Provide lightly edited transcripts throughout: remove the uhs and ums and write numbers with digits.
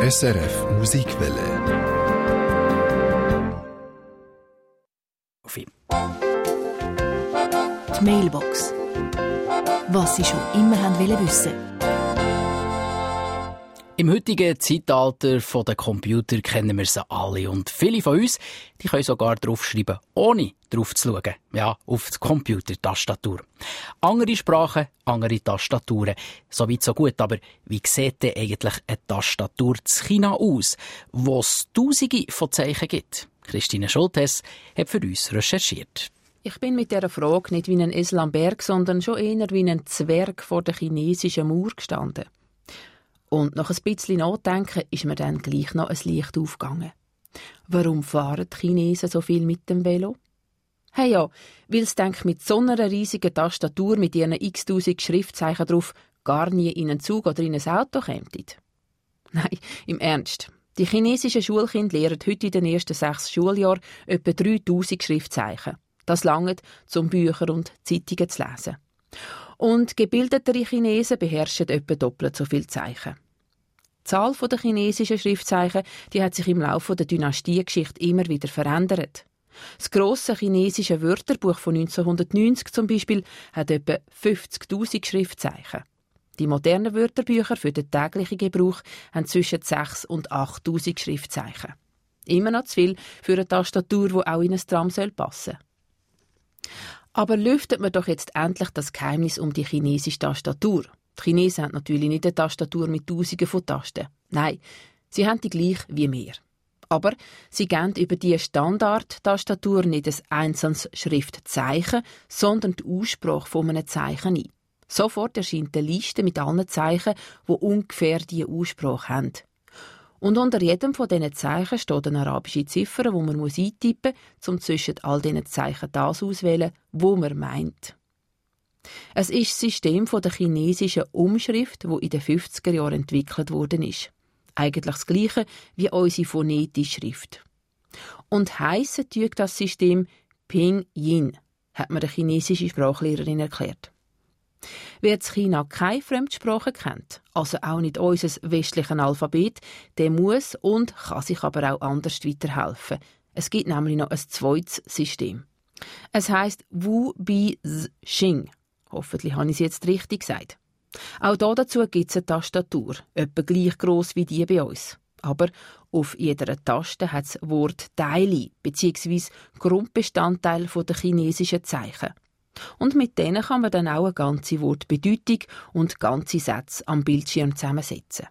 SRF Musikwelle. Die Mailbox. Was Sie schon immer wissen wollten. Im heutigen Zeitalter der Computer kennen wir sie alle und viele von uns die können sogar draufschreiben, ohne drauf zu schauen. Ja, auf die Computertastatur. Andere Sprachen, andere Tastaturen. So weit, so gut. Aber wie sieht denn eigentlich eine Tastatur in China aus, wo es Tausende von Zeichen gibt? Christine Schultes hat für uns recherchiert. Ich bin mit dieser Frage nicht wie ein Islamberg, sondern schon eher wie ein Zwerg vor der chinesischen Mauer gestanden. Und nach ein bisschen Nachdenken ist mir dann gleich noch ein Licht aufgegangen. Warum fahren die Chinesen so viel mit dem Velo? Hey ja, weil sie mit so einer riesigen Tastatur mit ihren x-tausend Schriftzeichen drauf gar nie in einen Zug oder in ein Auto kämen. Nein, im Ernst. Die chinesischen Schulkinder lernen heute in den ersten 6 Schuljahren etwa 3000 Schriftzeichen. Das langt, um Bücher und Zeitungen zu lesen. Und gebildetere Chinesen beherrschen etwa doppelt so viele Zeichen. Die Zahl der chinesischen Schriftzeichen hat sich im Laufe der Dynastiegeschichte immer wieder verändert. Das grosse chinesische Wörterbuch von 1990 zum Beispiel hat etwa 50'000 Schriftzeichen. Die modernen Wörterbücher für den täglichen Gebrauch haben zwischen 6'000 und 8'000 Schriftzeichen. Immer noch zu viel für eine Tastatur, die auch in ein Tram passen soll. Aber lüftet man doch jetzt endlich das Geheimnis um die chinesische Tastatur. Die Chinesen haben natürlich nicht eine Tastatur mit Tausenden von Tasten. Nein, sie haben die gleich wie wir. Aber sie geben über die Standard-Tastatur nicht ein einzelnes Schriftzeichen, sondern die Aussprache von einem Zeichen ein. Sofort erscheint eine Liste mit allen Zeichen, die ungefähr diese Aussprache haben. Und unter jedem von diesen Zeichen steht eine arabische Ziffer, die man eintippen muss, um zwischen all diesen Zeichen das auszuwählen, wo man meint. Es ist das System der chinesischen Umschrift, das in den 50er Jahren entwickelt worden ist. Eigentlich das Gleiche wie unsere phonetische Schrift. Und heissen tut das System Pinyin, hat mir eine chinesische Sprachlehrerin erklärt. Wer in China keine Fremdsprache kennt, also auch nicht unser westlichen Alphabet, der muss und kann sich aber auch anders weiterhelfen. Es gibt nämlich noch ein zweites System. Es heisst Wu Bi Xing. Hoffentlich habe ich es jetzt richtig gesagt. Auch dazu gibt es eine Tastatur, etwa gleich gross wie die bei uns. Aber auf jeder Taste hat das Wort Teile bzw. Grundbestandteil der chinesischen Zeichen. Und mit denen kann man dann auch eine ganze Wortbedeutung und ganze Sätze am Bildschirm zusammensetzen.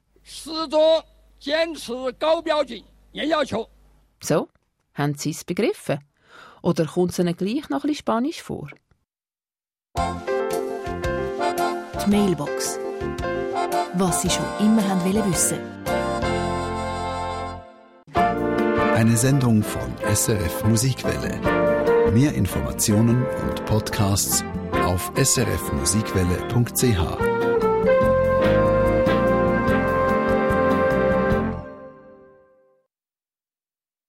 So, haben Sie es begriffen? Oder kommt es Ihnen gleich noch ein bisschen Spanisch vor? Die Mailbox. Was Sie schon immer wissen wollten. Eine Sendung von SRF Musikwelle. Mehr Informationen und Podcasts auf srfmusikwelle.ch.